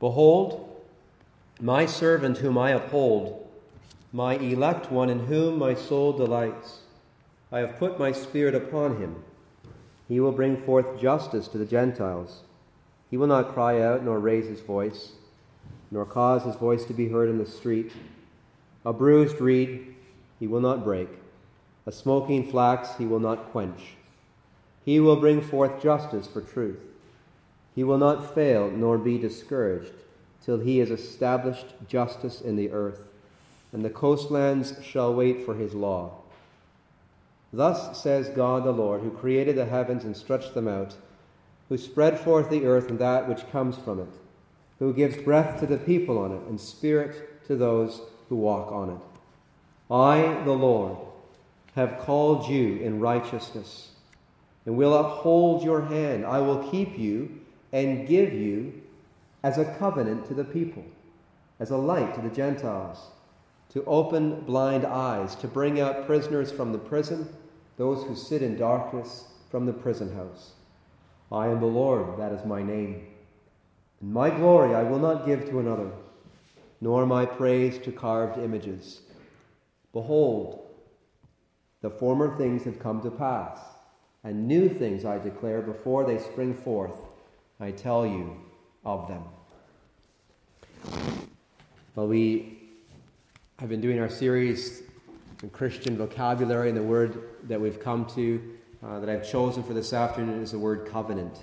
Behold, my servant whom I uphold, my elect one in whom my soul delights. I have put my Spirit upon him. He will bring forth justice to the Gentiles. He will not cry out nor raise his voice, nor cause his voice to be heard in the street. A bruised reed he will not break. A smoking flax he will not quench. He will bring forth justice for truth. He will not fail nor be discouraged till he has established justice in the earth, and the coastlands shall wait for his law. Thus says God the Lord, who created the heavens and stretched them out, who spread forth the earth and that which comes from it, who gives breath to the people on it and spirit to those who walk on it. I, the Lord, have called you in righteousness, and will uphold your hand. I will keep you and give you as a covenant to the people, as a light to the Gentiles, to open blind eyes, to bring out prisoners from the prison, those who sit in darkness from the prison house. I am the Lord, that is my name. And my glory I will not give to another, nor my praise to carved images. Behold, the former things have come to pass, and new things I declare before they spring forth. I tell you of them. Well, we have been doing our series in Christian vocabulary, and the word that we've come to, that I've chosen for this afternoon, is the word covenant.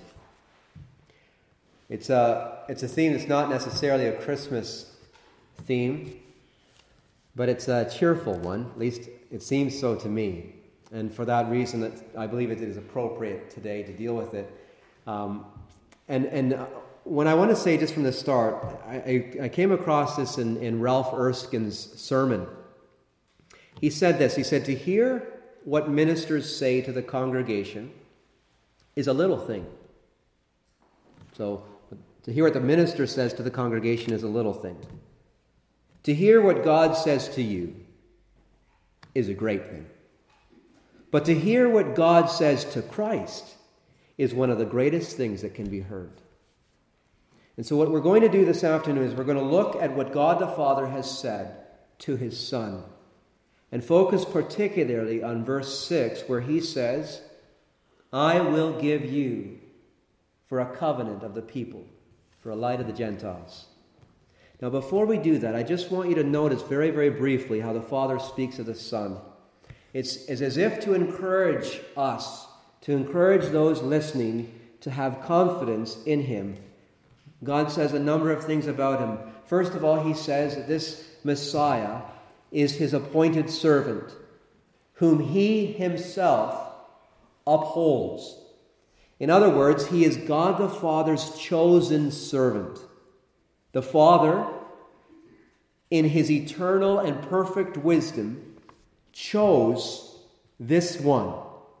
It's a theme that's not necessarily a Christmas theme, but it's a cheerful one. At least it seems so to me. And for that reason, I believe it is appropriate today to deal with it. And when I want to say just from the start, I came across this in Ralph Erskine's sermon. He said this. He said, to hear what ministers say to the congregation is a little thing. So, to hear what the minister says to the congregation is a little thing. To hear what God says to you is a great thing. But to hear what God says to Christ is one of the greatest things that can be heard. And so what we're going to do this afternoon is we're going to look at what God the Father has said to his Son, and focus particularly on verse 6, where he says, I will give you for a covenant of the people, for a light of the Gentiles. Now, before we do that, I just want you to notice very, very briefly how the Father speaks of the Son. It's as if to encourage us, to encourage those listening to have confidence in him. God says a number of things about him. First of all, he says that this Messiah is his appointed servant, whom he himself upholds. In other words, he is God the Father's chosen servant. The Father, in his eternal and perfect wisdom, chose this one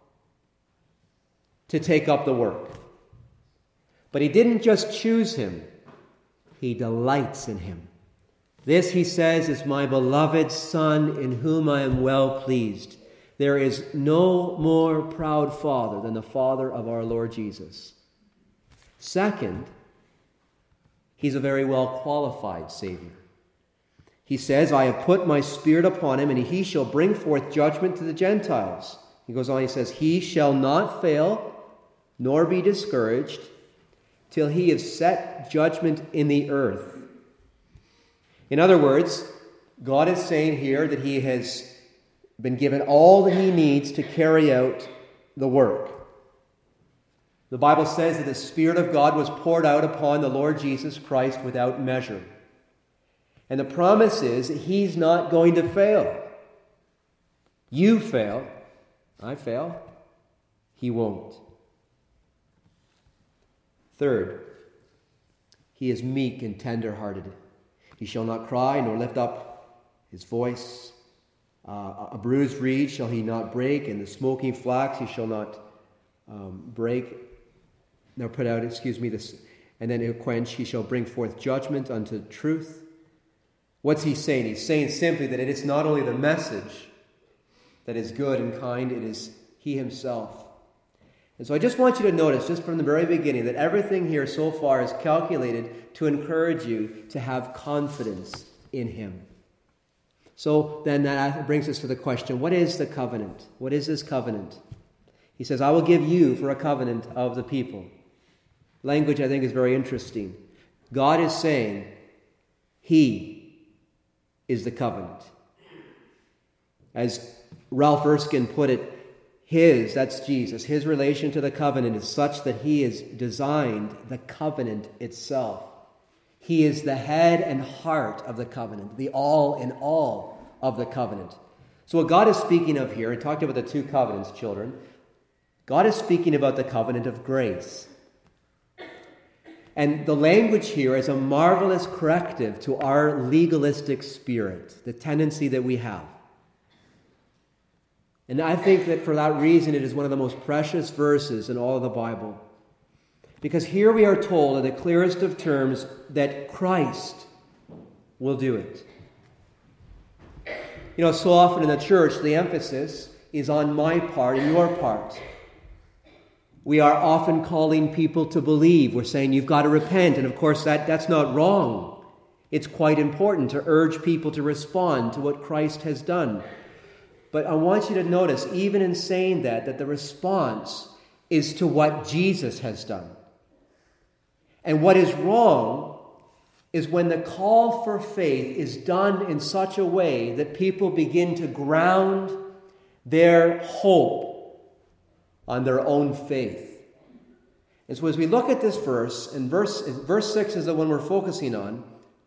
to take up the work. But he didn't just choose him, he delights in him. This, he says, is my beloved Son, in whom I am well pleased. There is no more proud father than the Father of our Lord Jesus. Second, he's a very well qualified Savior. He says, I have put my Spirit upon him, and he shall bring forth judgment to the Gentiles. He goes on, he says, he shall not fail, nor be discouraged, till he has set judgment in the earth. In other words, God is saying here that he has been given all that he needs to carry out the work. The Bible says that the Spirit of God was poured out upon the Lord Jesus Christ without measure. And the promise is that he's not going to fail. You fail. I fail. He won't. Third, he is meek and tender-hearted. He shall not cry nor lift up his voice. A bruised reed shall he not break, and the smoking flax he shall not break. Nor put out, this, and then he'll quench. He shall bring forth judgment unto truth. What's he saying? He's saying simply that it is not only the message that is good and kind, it is he himself. And so I just want you to notice, just from the very beginning, that everything here so far is calculated to encourage you to have confidence in him. So then that brings us to the question, what is the covenant? What is this covenant? He says, I will give you for a covenant of the people. Language, I think, is very interesting. God is saying, he is the covenant. As Ralph Erskine put it, that's Jesus, his relation to the covenant is such that he has designed the covenant itself. He is the head and heart of the covenant, the all in all of the covenant. So what God is speaking of here, and talked about the two covenants, children, God is speaking about the covenant of grace. And the language here is a marvelous corrective to our legalistic spirit, the tendency that we have. And I think that for that reason it is one of the most precious verses in all of the Bible. Because here we are told in the clearest of terms that Christ will do it. You know, so often in the church the emphasis is on my part and your part. We are often calling people to believe. We're saying you've got to repent. And of course that's not wrong. It's quite important to urge people to respond to what Christ has done. But I want you to notice, even in saying that the response is to what Jesus has done. And what is wrong is when the call for faith is done in such a way that people begin to ground their hope on their own faith. And so as we look at this verse, and verse 6 is the one we're focusing on,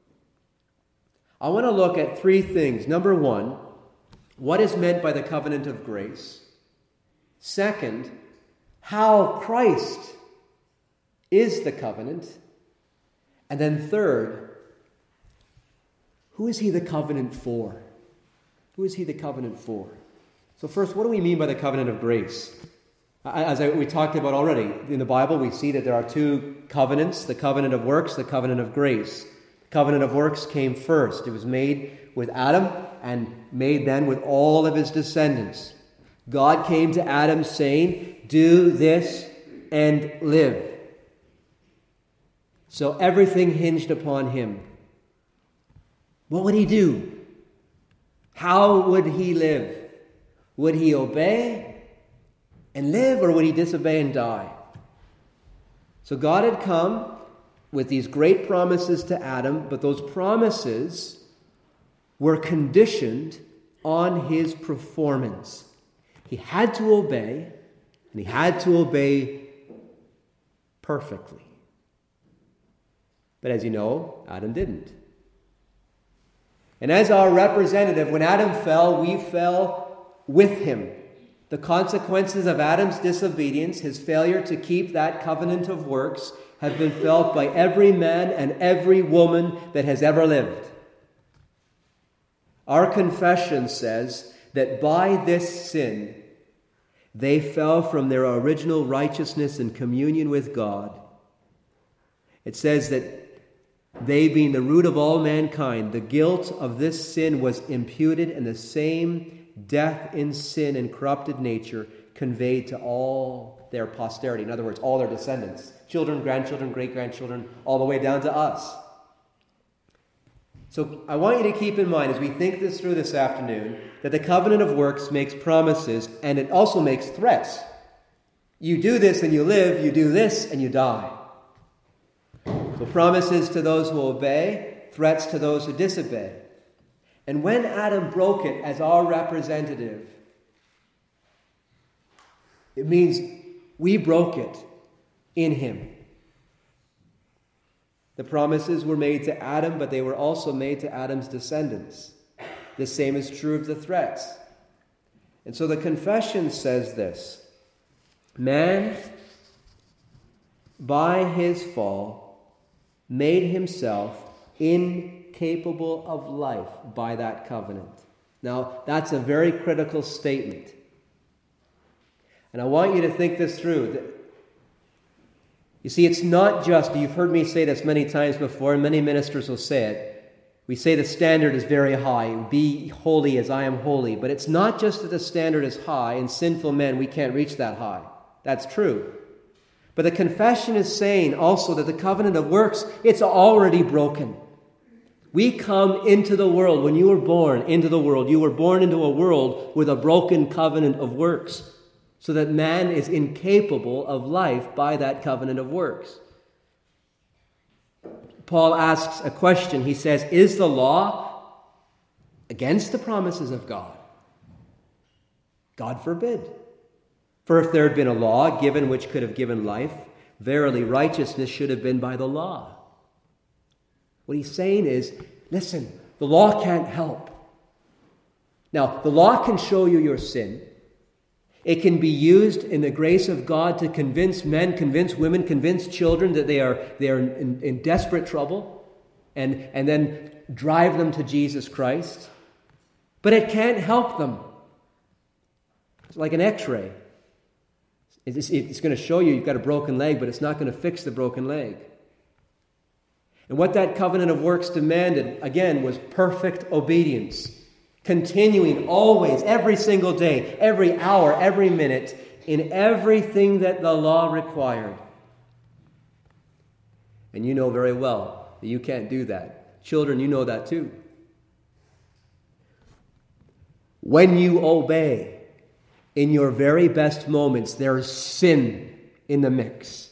I want to look at three things. Number one, what is meant by the covenant of grace? Second, how Christ is the covenant. And then third, who is he the covenant for? Who is he the covenant for? So first, what do we mean by the covenant of grace? As we talked about already, in the Bible we see that there are two covenants, the covenant of works, the covenant of grace. The covenant of works came first. It was made with Adam and made then with all of his descendants. God came to Adam saying, do this and live. So everything hinged upon him. What would he do? How would he live? Would he obey and live, or would he disobey and die? So God had come with these great promises to Adam, but those promises were conditioned on his performance. He had to obey, and he had to obey perfectly. But as you know, Adam didn't. And as our representative, when Adam fell, we fell with him. The consequences of Adam's disobedience, his failure to keep that covenant of works, have been felt by every man and every woman that has ever lived. Our confession says that by this sin, they fell from their original righteousness and communion with God. It says that they, being the root of all mankind, the guilt of this sin was imputed, and the same death in sin and corrupted nature conveyed to all their posterity. In other words, all their descendants, children, grandchildren, great-grandchildren, all the way down to us. So I want you to keep in mind as we think this through this afternoon that the covenant of works makes promises and it also makes threats. You do this and you live, you do this and you die. So promises to those who obey, threats to those who disobey. And when Adam broke it as our representative, it means we broke it in him. The promises were made to Adam, but they were also made to Adam's descendants. The same is true of the threats. And so the confession says this: man, by his fall, made himself incapable of life by that covenant. Now, that's a very critical statement. And I want you to think this through. You see, it's not just, you've heard me say this many times before, and many ministers will say it. We say the standard is very high. Be holy as I am holy. But it's not just that the standard is high. In sinful men, we can't reach that high. That's true. But the confession is saying also that the covenant of works, it's already broken. We come into the world. When you were born into the world, you were born into a world with a broken covenant of works, so that man is incapable of life by that covenant of works. Paul asks a question. He says, is the law against the promises of God? God forbid. For if there had been a law given which could have given life, verily righteousness should have been by the law. What he's saying is, listen, the law can't help. Now, the law can show you your sin. It can be used in the grace of God to convince men, convince women, convince children that they are in desperate trouble, and then drive them to Jesus Christ. But it can't help them. It's like an x-ray. It's going to show you you've got a broken leg, but it's not going to fix the broken leg. And what that covenant of works demanded, again, was perfect obedience. Continuing always, every single day, every hour, every minute, in everything that the law required. And you know very well that you can't do that. Children, you know that too. When you obey, in your very best moments, there is sin in the mix.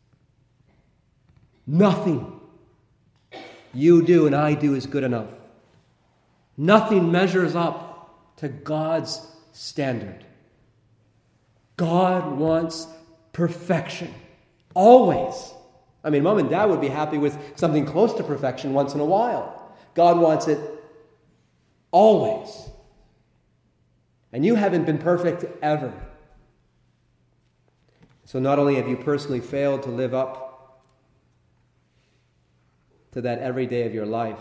Nothing you do and I do is good enough. Nothing measures up to God's standard. God wants perfection. Always. I mean, Mom and Dad would be happy with something close to perfection once in a while. God wants it always. And you haven't been perfect ever. So not only have you personally failed to live up to that every day of your life,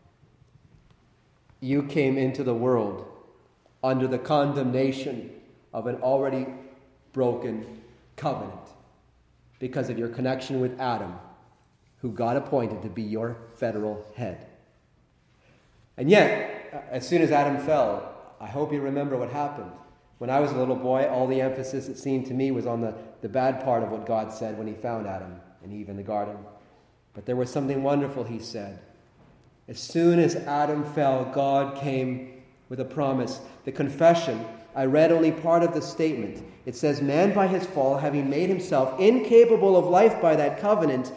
you came into the world under the condemnation of an already broken covenant because of your connection with Adam, who God appointed to be your federal head. And yet, as soon as Adam fell, I hope you remember what happened. When I was a little boy, all the emphasis, it seemed to me, was on the bad part of what God said when he found Adam and Eve in the garden. But there was something wonderful he said. As soon as Adam fell, God came with a promise. The confession, I read only part of the statement. It says, man by his fall, having made himself incapable of life by that covenant,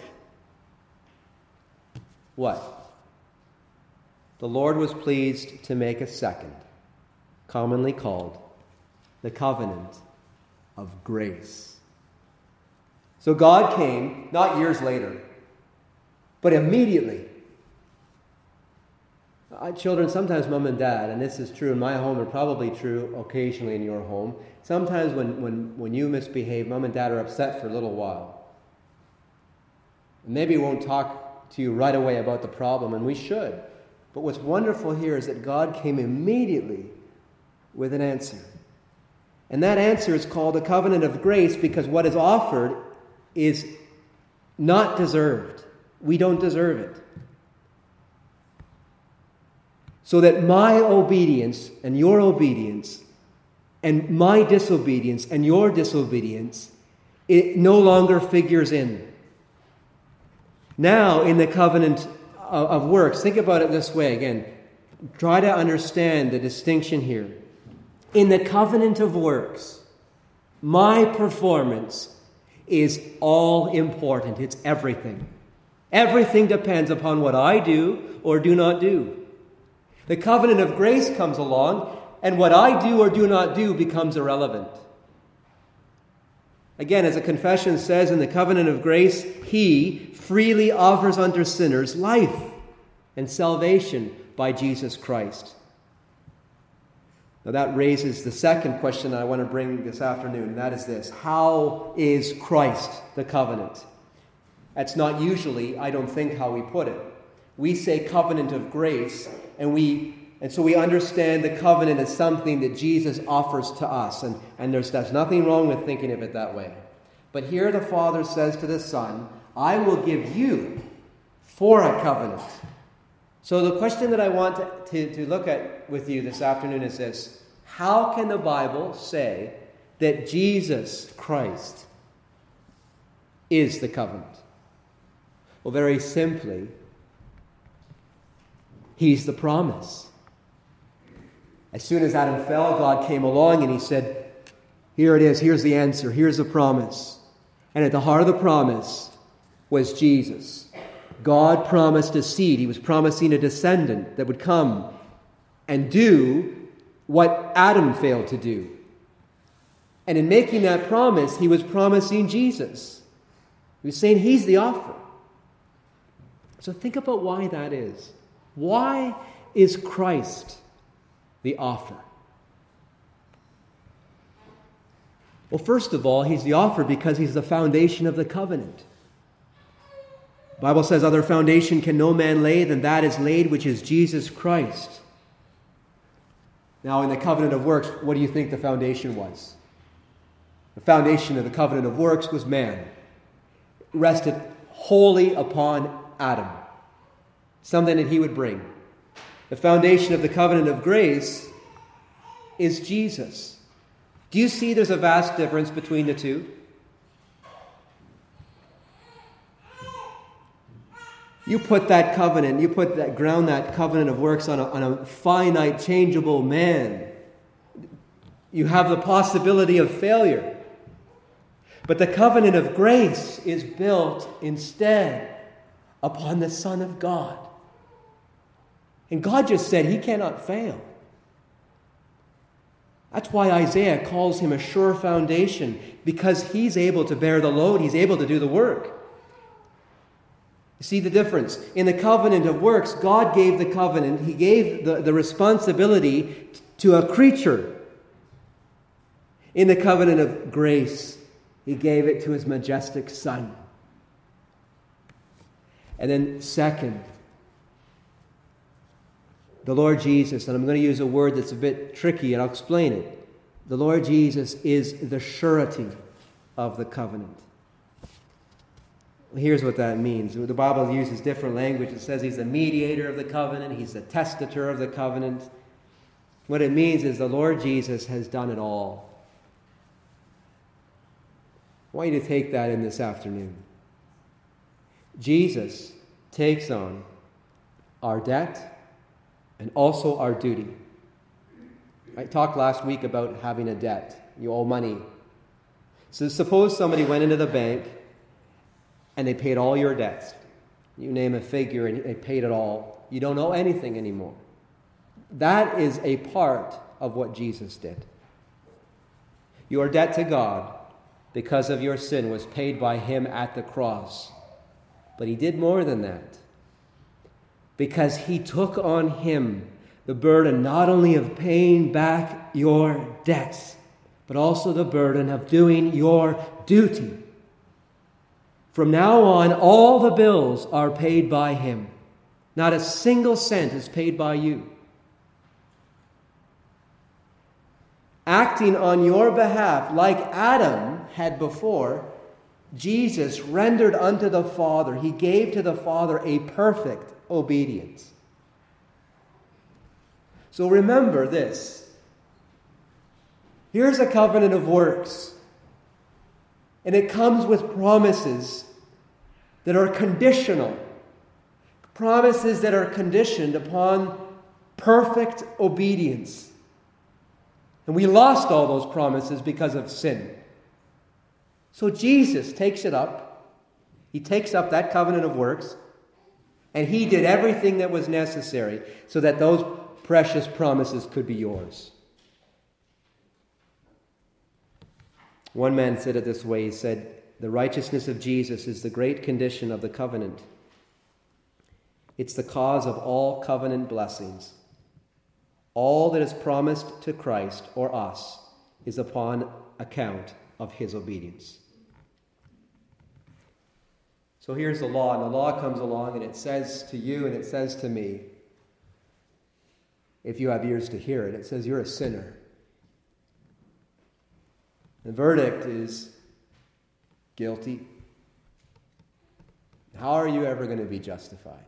what? The Lord was pleased to make a second, commonly called the covenant of grace. So God came, not years later, but immediately. Children, sometimes Mom and Dad, and this is true in my home and probably true occasionally in your home, sometimes when you misbehave, Mom and Dad are upset for a little while. And maybe we won't talk to you right away about the problem, and we should. But what's wonderful here is that God came immediately with an answer. And that answer is called the covenant of grace because what is offered is not deserved. We don't deserve it. So that my obedience and your obedience and my disobedience and your disobedience, it no longer figures in. Now, in the covenant of works, think about it this way again. Try to understand the distinction here. In the covenant of works, my performance is all important. It's everything. Everything depends upon what I do or do not do. The covenant of grace comes along, and what I do or do not do becomes irrelevant. Again, as the confession says, in the covenant of grace, he freely offers unto sinners life and salvation by Jesus Christ. Now that raises the second question I want to bring this afternoon, and that is this. How is Christ the covenant? That's not usually, I don't think, how we put it. We say covenant of grace, and so we understand the covenant as something that Jesus offers to us, and there's nothing wrong with thinking of it that way. But here the Father says to the Son, I will give you for a covenant. So the question that I want to look at with you this afternoon is this. How can the Bible say that Jesus Christ is the covenant? Well, very simply, He's the promise. As soon as Adam fell, God came along and He said, here it is, here's the answer, here's the promise. And at the heart of the promise was Jesus. God promised a seed. He was promising a descendant that would come and do what Adam failed to do. And in making that promise, He was promising Jesus. He was saying He's the offer. So think about why that is. Why is Christ the offer? Well, first of all, He's the offer because He's the foundation of the covenant. The Bible says, other foundation can no man lay than that is laid, which is Jesus Christ. Now, in the covenant of works, what do you think the foundation was? The foundation of the covenant of works was man. It rested wholly upon Adam. Something that he would bring. The foundation of the covenant of grace is Jesus. Do you see there's a vast difference between the two? You put that covenant, ground that covenant of works on a finite, changeable man. You have the possibility of failure. But the covenant of grace is built instead upon the Son of God. And God just said He cannot fail. That's why Isaiah calls Him a sure foundation, because He's able to bear the load, He's able to do the work. You see the difference? In the covenant of works, God gave the covenant, He gave the responsibility to a creature. In the covenant of grace, He gave it to His majestic Son. And then second, the Lord Jesus, and I'm going to use a word that's a bit tricky, and I'll explain it. The Lord Jesus is the surety of the covenant. Here's what that means. The Bible uses different language. It says He's the mediator of the covenant. He's the testator of the covenant. What it means is the Lord Jesus has done it all. I want you to take that in this afternoon. Jesus takes on our debt and also our duty. I talked last week about having a debt. You owe money. So suppose somebody went into the bank and they paid all your debts. You name a figure and they paid it all. You don't owe anything anymore. That is a part of what Jesus did. Your debt to God, because of your sin, was paid by Him at the cross. But He did more than that. Because He took on Him the burden not only of paying back your debts, but also the burden of doing your duty. From now on, all the bills are paid by Him. Not a single cent is paid by you. Acting on your behalf, like Adam had before, Jesus rendered unto the Father, He gave to the Father a perfect obedience. So remember this. Here's a covenant of works. And it comes with promises that are conditional. Promises that are conditioned upon perfect obedience. And we lost all those promises because of sin. So Jesus takes it up. He takes up that covenant of works. And He did everything that was necessary so that those precious promises could be yours. One man said it this way. He said, the righteousness of Jesus is the great condition of the covenant. It's the cause of all covenant blessings. All that is promised to Christ or us is upon account of His obedience. So here's the law, and the law comes along and it says to you and it says to me, if you have ears to hear it, it says you're a sinner. The verdict is guilty. How are you ever going to be justified?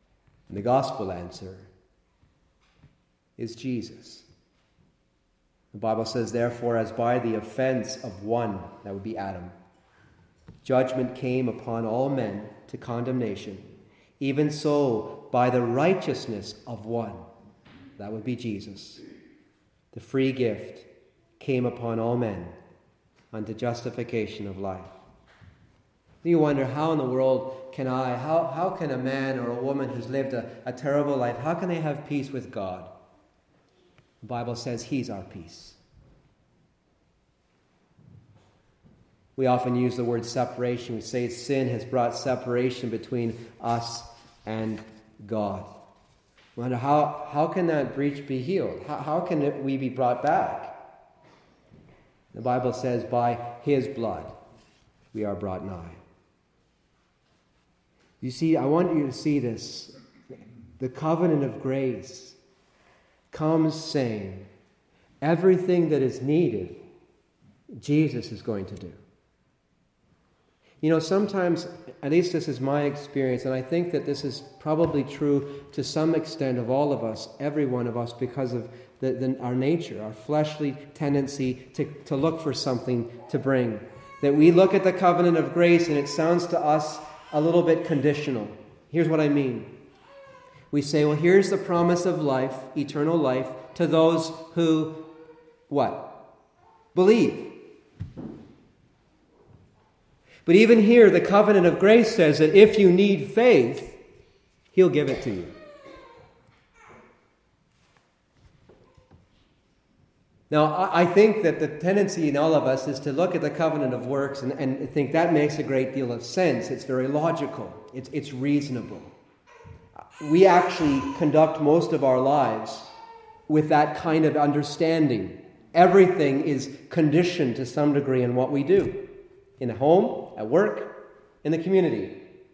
And the gospel answer is Jesus. The Bible says, therefore, as by the offense of one, that would be Adam, judgment came upon all men to condemnation, even so by the righteousness of one, that would be Jesus, the free gift came upon all men unto justification of life. You wonder, how in the world how can a man or a woman who's lived a terrible life, how can they have peace with God? The Bible says He's our peace. We often use the word separation. We say sin has brought separation between us and God. We wonder, how can that breach be healed? How can we be brought back? The Bible says, by His blood we are brought nigh. You see, I want you to see this. The covenant of grace comes saying, everything that is needed, Jesus is going to do. You know, sometimes, at least this is my experience, and I think that this is probably true to some extent of all of us, every one of us, because of our nature, our fleshly tendency to look for something to bring. That we look at the covenant of grace and it sounds to us a little bit conditional. Here's what I mean. We say, well, here's the promise of life, eternal life, to those who, what? Believe. But even here, the covenant of grace says that if you need faith, He'll give it to you. Now, I think that the tendency in all of us is to look at the covenant of works and think that makes a great deal of sense. It's very logical. It's reasonable. We actually conduct most of our lives with that kind of understanding. Everything is conditioned to some degree in what we do. In the home, at work, in the community.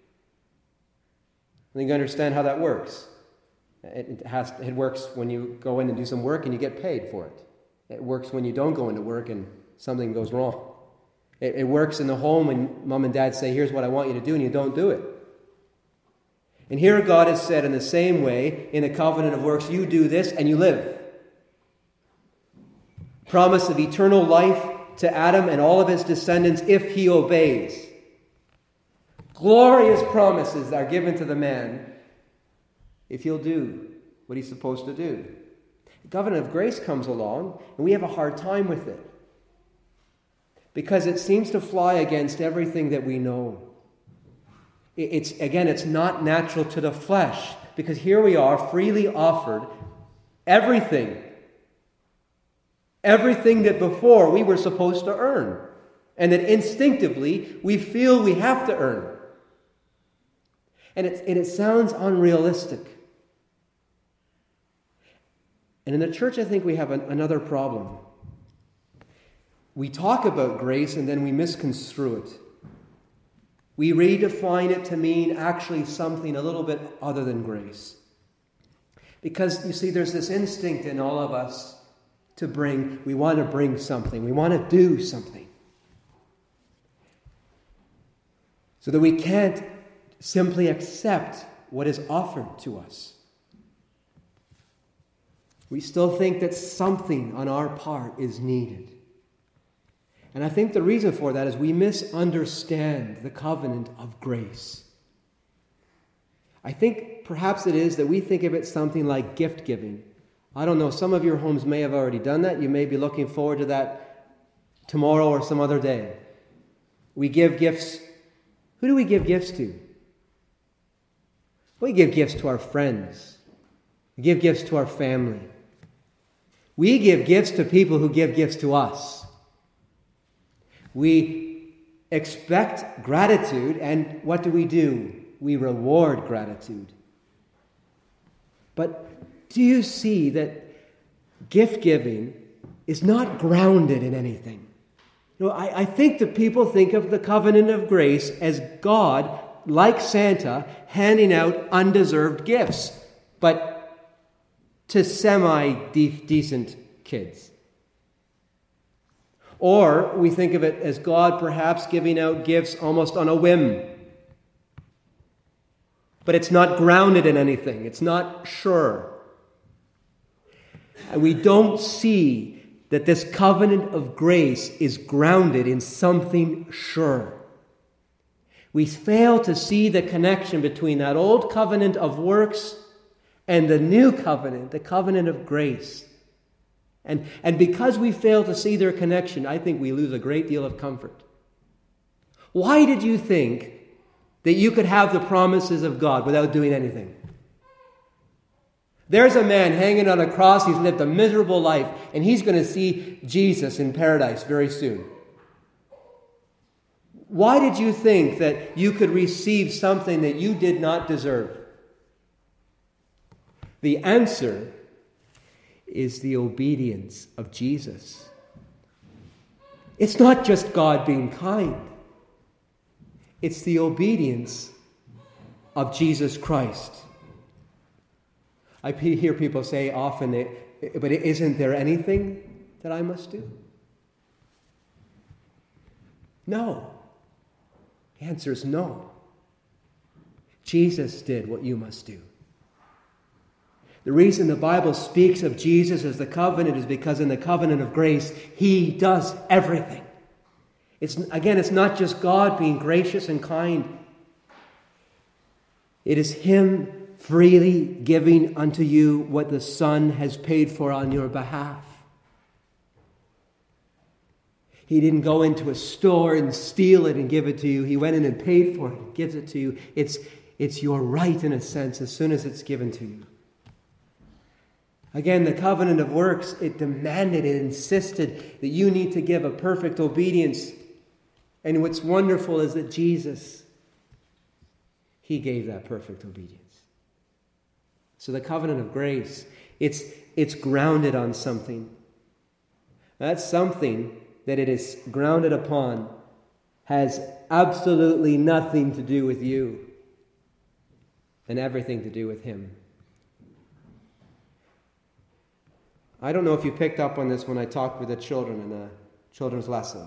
I think you understand how that works. It works when you go in and do some work and you get paid for it. It works when you don't go into work and something goes wrong. It works in the home when mom and dad say, here's what I want you to do, and you don't do it. And here God has said in the same way, in the covenant of works, you do this and you live. Promise of eternal life to Adam and all of his descendants if he obeys. Glorious promises are given to the man if he'll do what he's supposed to do. The covenant of grace comes along, and we have a hard time with it. Because it seems to fly against everything that we know. It's not natural to the flesh. Because here we are, freely offered everything. Everything that before we were supposed to earn. And that instinctively we feel we have to earn. And it sounds unrealistic. And in the church, I think we have another problem. We talk about grace and then we misconstrue it. We redefine it to mean actually something a little bit other than grace. Because, you see, there's this instinct in all of us we want to bring something. We want to do something. So that we can't simply accept what is offered to us. We still think that something on our part is needed. And I think the reason for that is we misunderstand the covenant of grace. I think perhaps it is that we think of it something like gift giving. I don't know, some of your homes may have already done that. You may be looking forward to that tomorrow or some other day. We give gifts. Who do we give gifts to? We give gifts to our friends. We give gifts to our family. We give gifts to people who give gifts to us. We expect gratitude, and what do? We reward gratitude. But do you see that gift giving is not grounded in anything? You know, I think that people think of the covenant of grace as God, like Santa, handing out undeserved gifts, but to semi-decent kids. Or we think of it as God perhaps giving out gifts almost on a whim. But it's not grounded in anything. It's not sure. And we don't see that this covenant of grace is grounded in something sure. We fail to see the connection between that old covenant of works and the new covenant, the covenant of grace. And because we fail to see their connection, I think we lose a great deal of comfort. Why did you think that you could have the promises of God without doing anything? There's a man hanging on a cross. He's lived a miserable life, and he's going to see Jesus in paradise very soon. Why did you think that you could receive something that you did not deserve? The answer is the obedience of Jesus. It's not just God being kind. It's the obedience of Jesus Christ. I hear people say often, but isn't there anything that I must do? No. The answer is no. Jesus did what you must do. The reason the Bible speaks of Jesus as the covenant is because in the covenant of grace, He does everything. It's not just God being gracious and kind. It is Him freely giving unto you what the Son has paid for on your behalf. He didn't go into a store and steal it and give it to you. He went in and paid for it and gives it to you. It's your right in a sense as soon as it's given to you. Again, the covenant of works, it demanded, it insisted that you need to give a perfect obedience. And what's wonderful is that Jesus, He gave that perfect obedience. So the covenant of grace, it's grounded on something. That something that it is grounded upon has absolutely nothing to do with you and everything to do with Him. I don't know if you picked up on this when I talked with the children in a children's lesson.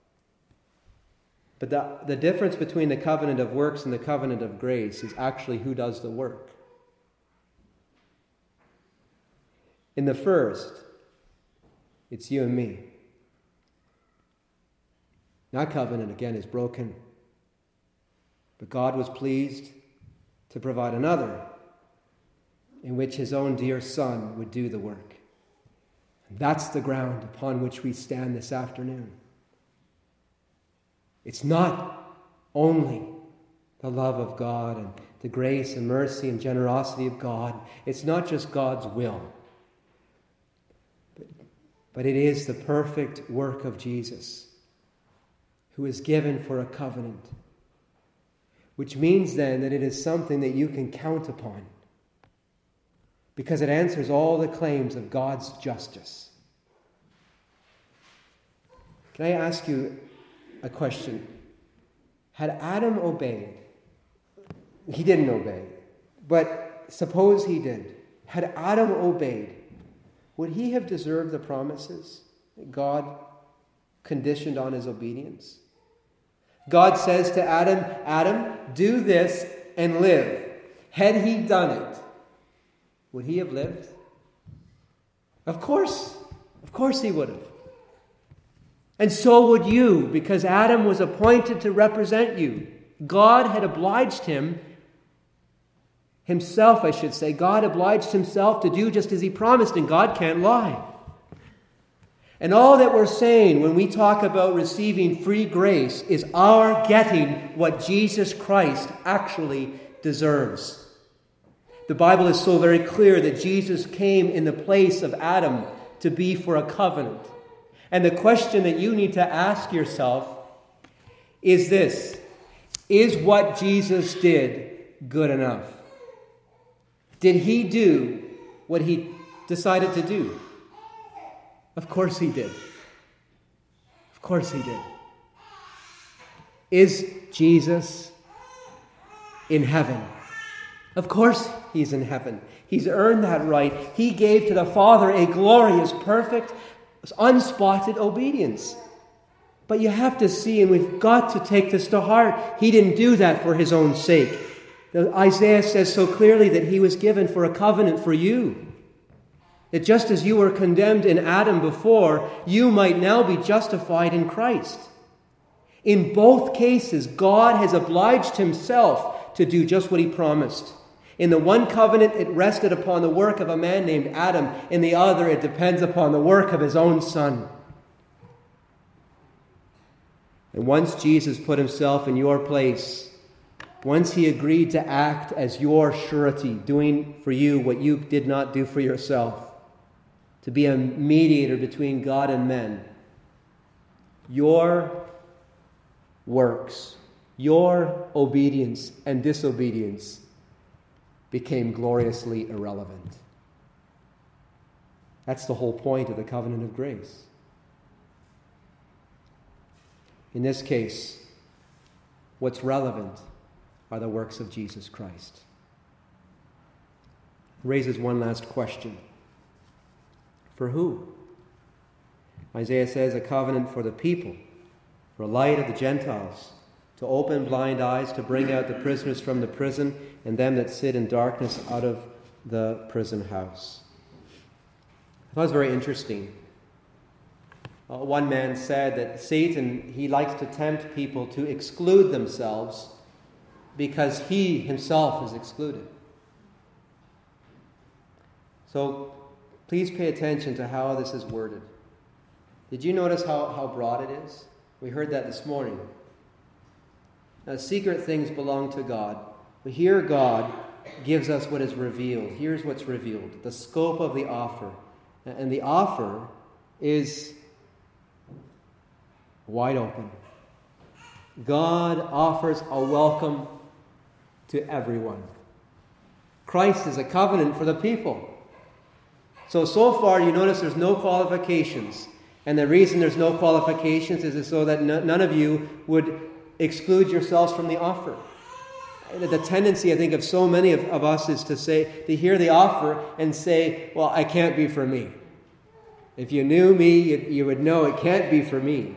But the difference between the covenant of works and the covenant of grace is actually who does the work. In the first, it's you and me. That covenant, again, is broken. But God was pleased to provide another in which His own dear Son would do the work. And that's the ground upon which we stand this afternoon. It's not only the love of God and the grace and mercy and generosity of God. It's not just God's will. But it is the perfect work of Jesus, who is given for a covenant. Which means then that it is something that you can count upon, because it answers all the claims of God's justice. Can I ask you a question? Had Adam obeyed? He didn't obey, but suppose he did. Had Adam obeyed, would he have deserved the promises that God conditioned on his obedience? God says to Adam, Adam, do this and live. Had he done it, would he have lived? Of course he would have. And so would you, because Adam was appointed to represent you. God had obliged himself, God obliged himself to do just as he promised, and God can't lie. And all that we're saying when we talk about receiving free grace is our getting what Jesus Christ actually deserves. The Bible is so very clear that Jesus came in the place of Adam to be for a covenant. And the question that you need to ask yourself is this: is what Jesus did good enough? Did he do what he decided to do? Of course he did. Of course he did. Is Jesus in heaven? Of course he's in heaven. He's earned that right. He gave to the Father a glorious, perfect, unspotted obedience. But you have to see, and we've got to take this to heart, he didn't do that for his own sake. Isaiah says so clearly that he was given for a covenant for you. That just as you were condemned in Adam before, you might now be justified in Christ. In both cases, God has obliged himself to do just what he promised. In the one covenant, it rested upon the work of a man named Adam. In the other, it depends upon the work of his own Son. And once Jesus put himself in your place, once he agreed to act as your surety, doing for you what you did not do for yourself, to be a mediator between God and men, your works, your obedience and disobedience became gloriously irrelevant. That's the whole point of the covenant of grace. In this case, what's relevant are the works of Jesus Christ. It raises one last question. For who? Isaiah says, a covenant for the people, for a light of the Gentiles, to open blind eyes, to bring out the prisoners from the prison, and them that sit in darkness out of the prison house. I thought it was very interesting. One man said that Satan, he likes to tempt people to exclude themselves because he himself is excluded. So please pay attention to how this is worded. Did you notice how broad it is? We heard that this morning. Now, secret things belong to God. But here God gives us what is revealed. Here's what's revealed. The scope of the offer. And the offer is wide open. God offers a welcome to everyone. Christ is a covenant for the people. So far you notice there's no qualifications. And the reason there's no qualifications is so that none of you would exclude yourselves from the offer. The tendency, I think, of so many of us is to hear the offer and say, well, I can't be for me. If you knew me, you would know it can't be for me.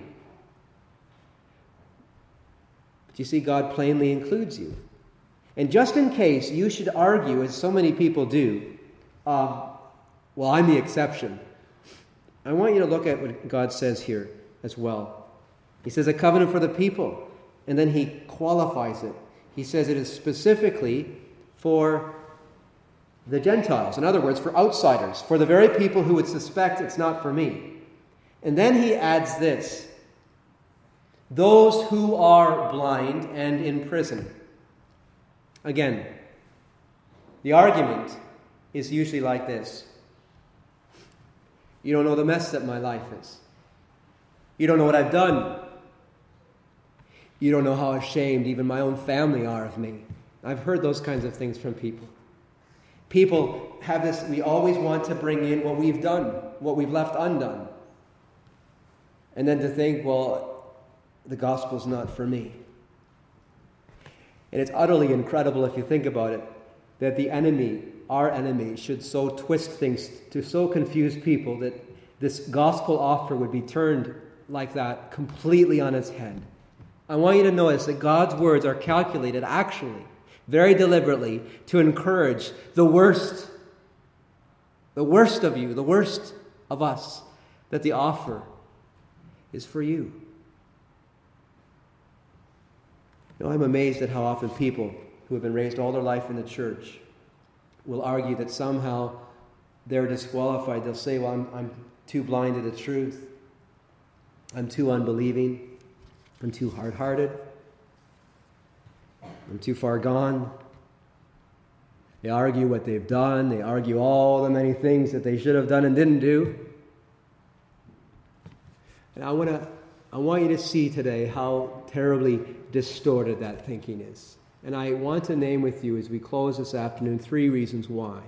But you see, God plainly includes you. And just in case you should argue, as so many people do, well, I'm the exception, I want you to look at what God says here as well. He says a covenant for the people, and then he qualifies it. He says it is specifically for the Gentiles. In other words, for outsiders, for the very people who would suspect it's not for me. And then he adds this: those who are blind and in prison. Again, the argument is usually like this. You don't know the mess that my life is. You don't know what I've done. You don't know how ashamed even my own family are of me. I've heard those kinds of things from people. People have this, we always want to bring in what we've done, what we've left undone. And then to think, well, the gospel's not for me. And it's utterly incredible if you think about it, that the enemy, our enemy, should so twist things to so confuse people that this gospel offer would be turned like that completely on its head. I want you to notice that God's words are calculated actually, very deliberately, to encourage the worst of you, the worst of us, that the offer is for you. You know, I'm amazed at how often people who have been raised all their life in the church will argue that somehow they're disqualified. They'll say, well, I'm too blind to the truth. I'm too unbelieving. I'm too hard-hearted. I'm too far gone. They argue what they've done. They argue all the many things that they should have done and didn't do. And I want you to see today how terribly distorted that thinking is. And I want to name with you, as we close this afternoon, 3 reasons why.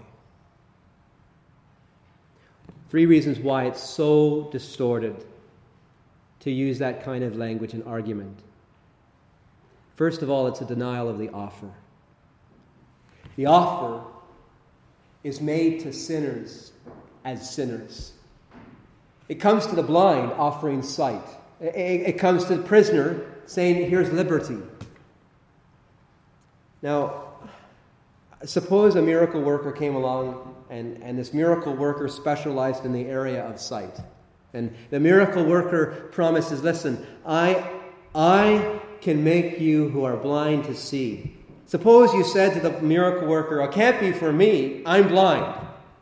3 reasons why it's so distorted to use that kind of language and argument. First of all, it's a denial of the offer. The offer is made to sinners as sinners. It comes to the blind offering sight. It comes to the prisoner saying, here's liberty. Now, Suppose a miracle worker came along, and this miracle worker specialized in the area of sight. And the miracle worker promises, listen, I can make you who are blind to see. Suppose you said to the miracle worker, it can't be for me, I'm blind.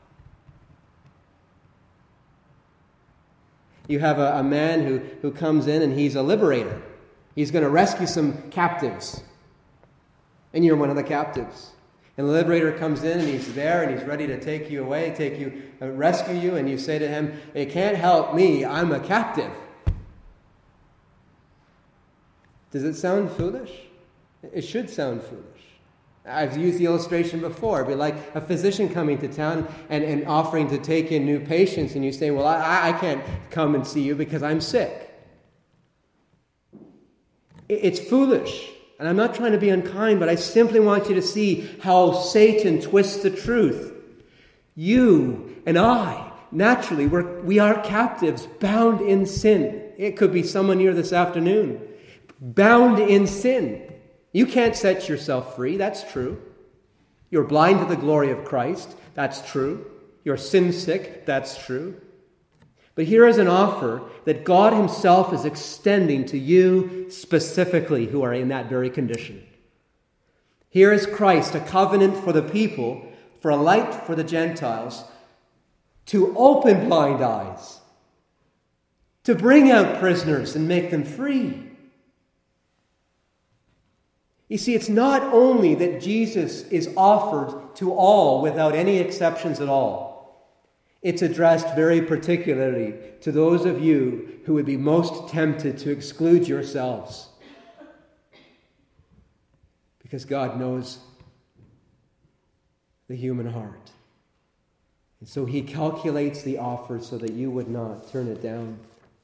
You have a man who comes in and he's a liberator. He's going to rescue some captives. And you're one of the captives. And the liberator comes in and he's there and he's ready to take you away, rescue you, and you say to him, it can't help me, I'm a captive. Does it sound foolish? It should sound foolish. I've used the illustration before. It'd be like a physician coming to town and offering to take in new patients, and you say, well, I can't come and see you because I'm sick. It's foolish. And I'm not trying to be unkind, but I simply want you to see how Satan twists the truth. You and I, naturally, we are captives, bound in sin. It could be someone here this afternoon. Bound in sin. You can't set yourself free, that's true. You're blind to the glory of Christ, that's true. You're sin sick, that's true. But here is an offer that God himself is extending to you specifically who are in that very condition. Here is Christ, a covenant for the people, for a light for the Gentiles, to open blind eyes, to bring out prisoners and make them free. You see, it's not only that Jesus is offered to all without any exceptions at all. It's addressed very particularly to those of you who would be most tempted to exclude yourselves. Because God knows the human heart. And so he calculates the offer so that you would not turn it down.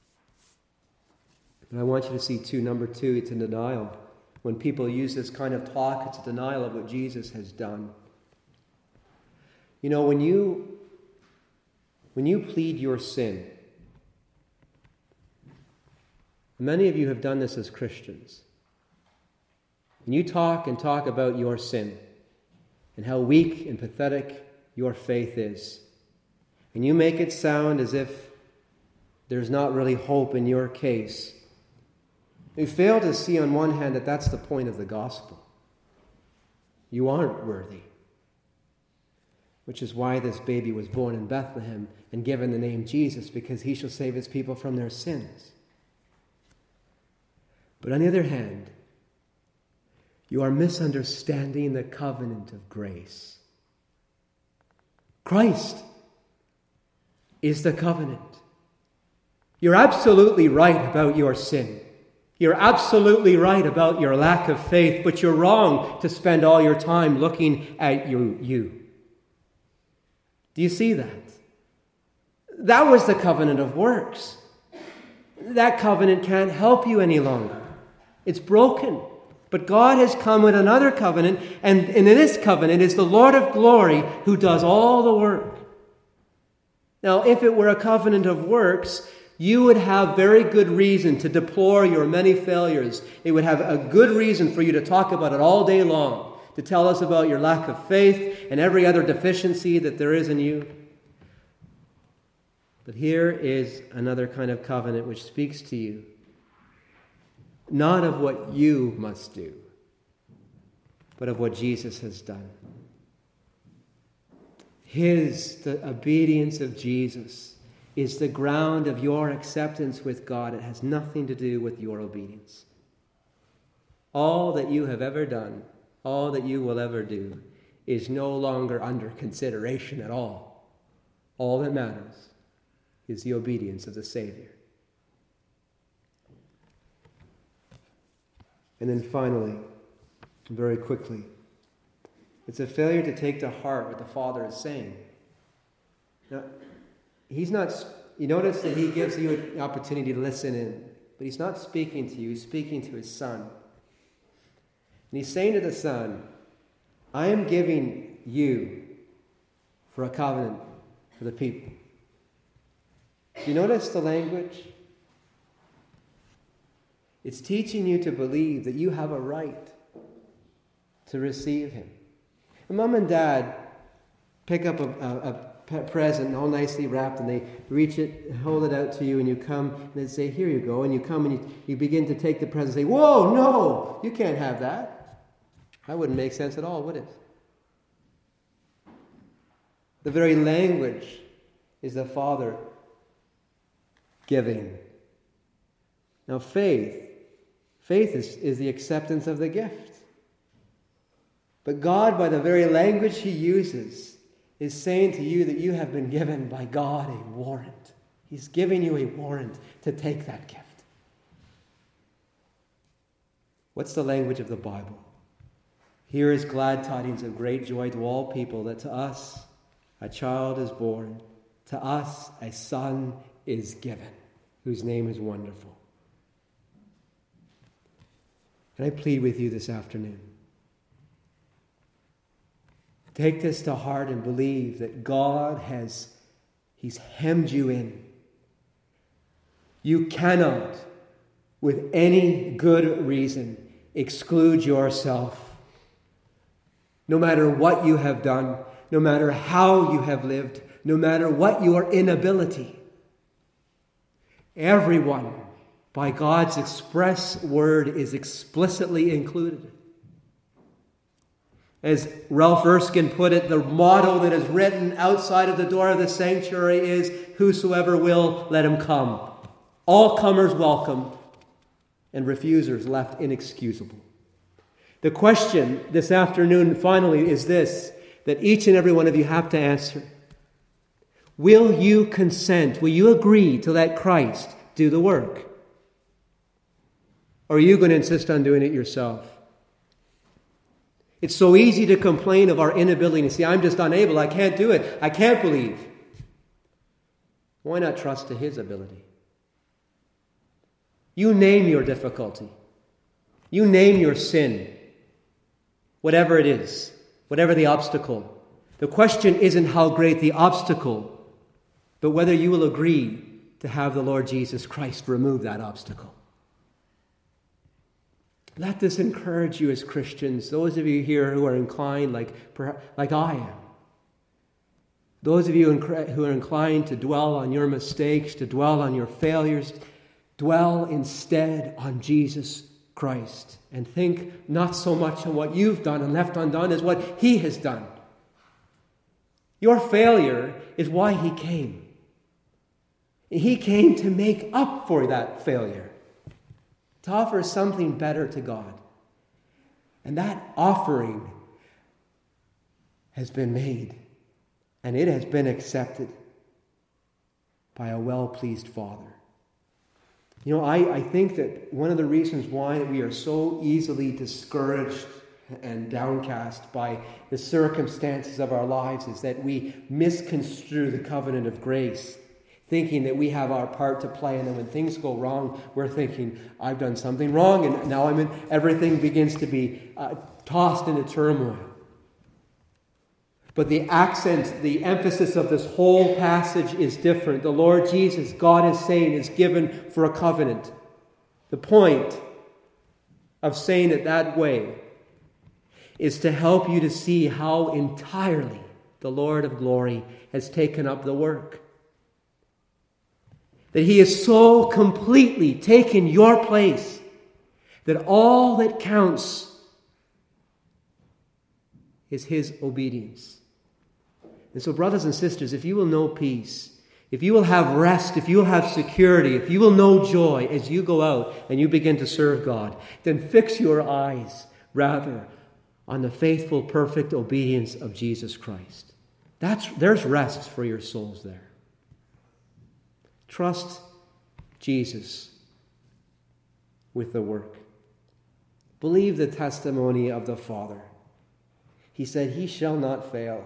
And I want you to see too, number two, it's a denial. When people use this kind of talk, it's a denial of what Jesus has done. You know, when you plead your sin, many of you have done this as Christians. When you talk about your sin and how weak and pathetic your faith is, and you make it sound as if there's not really hope in your case, we fail to see on one hand that that's the point of the gospel. You aren't worthy. Which is why this baby was born in Bethlehem and given the name Jesus, because he shall save his people from their sins. But on the other hand, you are misunderstanding the covenant of grace. Christ is the covenant. You're absolutely right about your sin. You're absolutely right about your lack of faith, but you're wrong to spend all your time looking at you. Do you see that? That was the covenant of works. That covenant can't help you any longer. It's broken. But God has come with another covenant, and in this covenant is the Lord of glory who does all the work. Now, if it were a covenant of works, you would have very good reason to deplore your many failures. It would have a good reason for you to talk about it all day long, to tell us about your lack of faith and every other deficiency that there is in you. But here is another kind of covenant which speaks to you, not of what you must do, but of what Jesus has done. The obedience of Jesus is the ground of your acceptance with God. It has nothing to do with your obedience. All that you have ever done, all that you will ever do, is no longer under consideration at all. All that matters is the obedience of the Savior. And then finally, very quickly, it's a failure to take to heart what the Father is saying. Now, he's not, you notice that he gives you an opportunity to listen in, but he's not speaking to you, he's speaking to his Son. And he's saying to the Son, I am giving you for a covenant for the people. Do you notice the language? It's teaching you to believe that you have a right to receive him. And Mom and Dad pick up a present all nicely wrapped, and they reach it, hold it out to you, and you come, and they say, here you go. And you come and you begin to take the present and say, whoa, no, you can't have that. That wouldn't make sense at all, would it? The very language is the Father giving. Now faith is the acceptance of the gift. But God, by the very language He uses, is saying to you that you have been given by God a warrant. He's giving you a warrant to take that gift. What's the language of the Bible? Here is glad tidings of great joy to all people, that to us a child is born, to us a son is given, whose name is Wonderful. And I plead with you this afternoon, take this to heart and believe that God He's hemmed you in. You cannot, with any good reason, exclude yourself. No matter what you have done, no matter how you have lived, no matter what your inability, everyone, by God's express word, is explicitly included. As Ralph Erskine put it, the motto that is written outside of the door of the sanctuary is, whosoever will, let him come. All comers welcome, and refusers left inexcusable. The question this afternoon, finally, is this, that each and every one of you have to answer. Will you consent? Will you agree to let Christ do the work? Or are you going to insist on doing it yourself? It's so easy to complain of our inability to see, I'm just unable, I can't do it, I can't believe. Why not trust to His ability? You name your difficulty. You name your sin. Whatever it is, whatever the obstacle. The question isn't how great the obstacle, but whether you will agree to have the Lord Jesus Christ remove that obstacle. Let this encourage you as Christians, those of you here who are inclined like I am. Those of you who are inclined to dwell on your mistakes, to dwell on your failures, dwell instead on Jesus Christ and think not so much on what you've done and left undone as what He has done. Your failure is why He came. He came to make up for that failure, to offer something better to God. And that offering has been made, and it has been accepted by a well-pleased Father. You know, I think that one of the reasons why we are so easily discouraged and downcast by the circumstances of our lives is that we misconstrue the covenant of grace, thinking that we have our part to play, and then when things go wrong, we're thinking, I've done something wrong, and now everything begins to be tossed into turmoil. But the accent, the emphasis of this whole passage is different. The Lord Jesus, God is saying, is given for a covenant. The point of saying it that way is to help you to see how entirely the Lord of glory has taken up the work. That He has so completely taken your place that all that counts is His obedience. And so, brothers and sisters, if you will know peace, if you will have rest, if you will have security, if you will know joy as you go out and you begin to serve God, then fix your eyes rather on the faithful, perfect obedience of Jesus Christ. There's rest for your souls there. Trust Jesus with the work. Believe the testimony of the Father. He said, He shall not fail.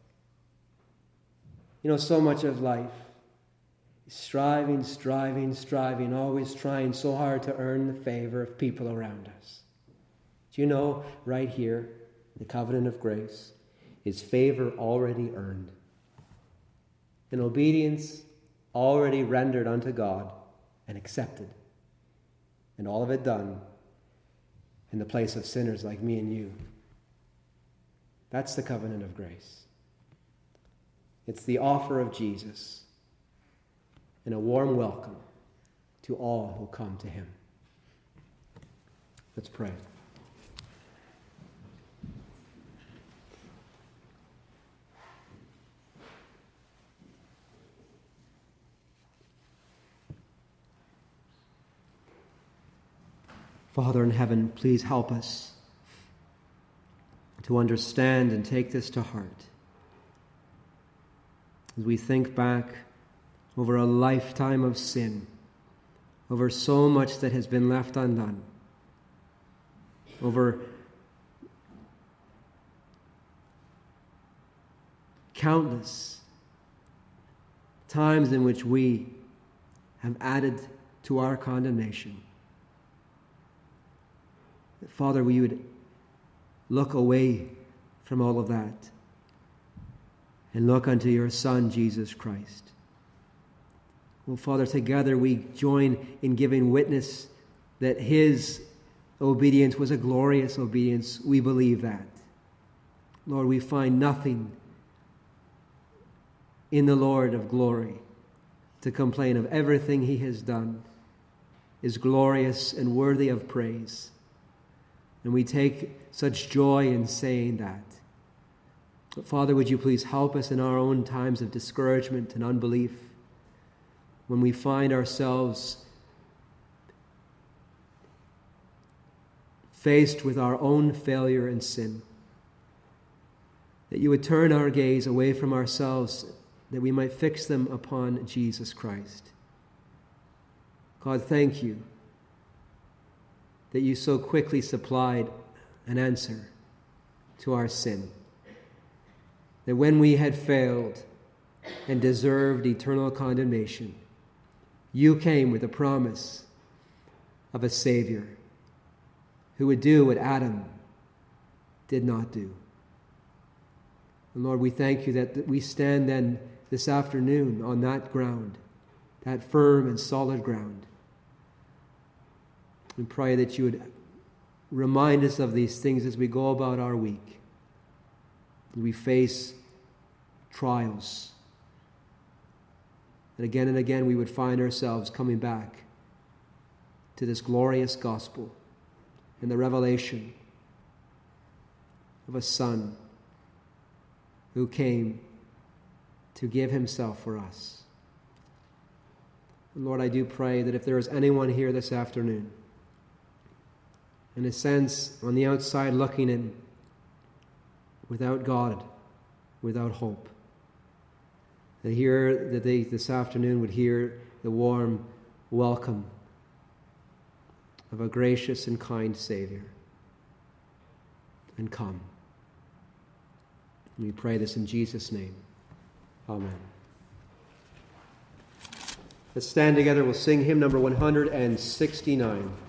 You know, so much of life is striving, always trying so hard to earn the favor of people around us. Do you know, right here, the covenant of grace, is favor already earned. And obedience already rendered unto God and accepted. And all of it done in the place of sinners like me and you. That's the covenant of grace. It's the offer of Jesus and a warm welcome to all who come to him. Let's pray. Father in heaven, please help us to understand and take this to heart. As we think back over a lifetime of sin, over so much that has been left undone, over countless times in which we have added to our condemnation. Father, we would look away from all of that and look unto your Son, Jesus Christ. Well, Father, together we join in giving witness that his obedience was a glorious obedience. We believe that. Lord, we find nothing in the Lord of glory to complain of. Everything he has done is glorious and worthy of praise. And we take such joy in saying that. But Father, would you please help us in our own times of discouragement and unbelief, when we find ourselves faced with our own failure and sin, that you would turn our gaze away from ourselves, that we might fix them upon Jesus Christ. God, thank you that you so quickly supplied an answer to our sin. That when we had failed and deserved eternal condemnation, you came with a promise of a Savior who would do what Adam did not do. And Lord, we thank you that we stand then this afternoon on that ground, that firm and solid ground. And pray that you would remind us of these things as we go about our week. We face trials. And again we would find ourselves coming back to this glorious gospel and the revelation of a Son who came to give himself for us. And Lord, I do pray that if there is anyone here this afternoon, in a sense, on the outside looking in, without God, without hope, that they this afternoon would hear the warm welcome of a gracious and kind Savior, and come. And we pray this in Jesus' name. Amen. Let's stand together. We'll sing hymn number 169.